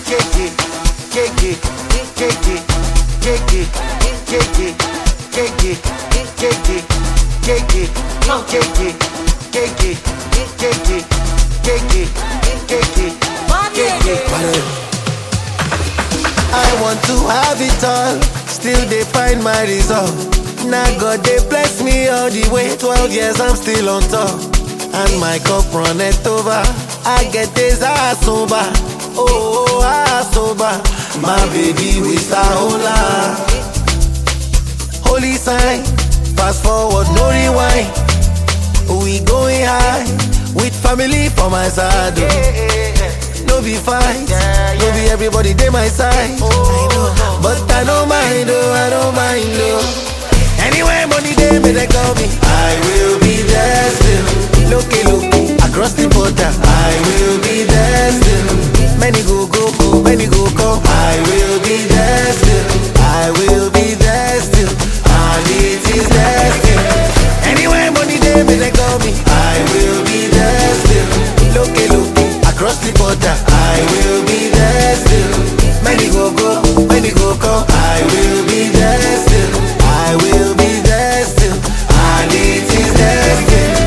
I want to have it all, still they find my resolve. Now God they bless me all the way, 12 years I'm still on top. And my cup runneth over, I get this ass sober. Oh, ass sober. My baby with a hola. Holy sign, fast forward, no rewind. We going high, with family for my side. No be fight, no be everybody they my side. But I don't mind, I don't mind. Anywhere money they may they call me, I will be there still. Look, across the border, I will be there still. Many go, many go come, I will be there still. I will be there still, and it is there still. Anywhere money they may they call me, I will be there still. Look, across the border, I will be there still. Many go, many go come, I will be there still. I will be there still, and it is there still.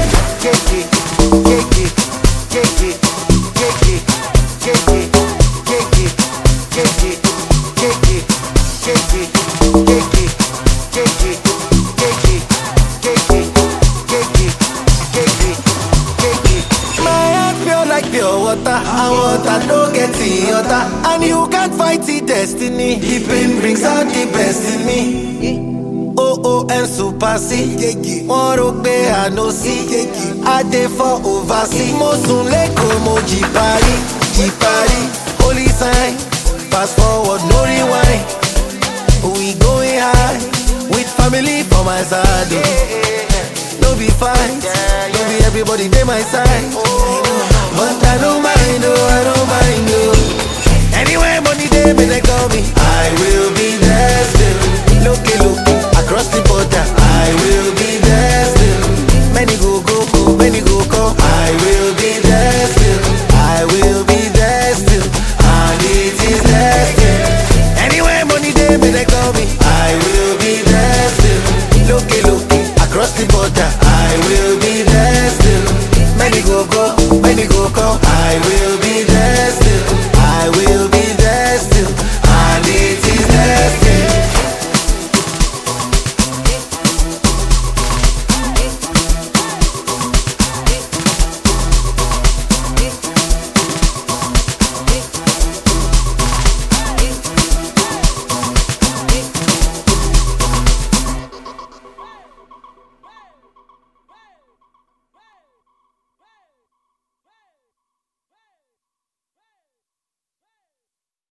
Pure water, and water no get the other. And you can't fight the destiny. The pain brings out the best in me. Oh, and super C. One rope I no see. I dey for oversee. Mo sun leko mo jipari. Holy sign, fast forward no rewind. We going high, with family for my side. No be fight, no be everybody they my side. But I don't mind, I don't mind.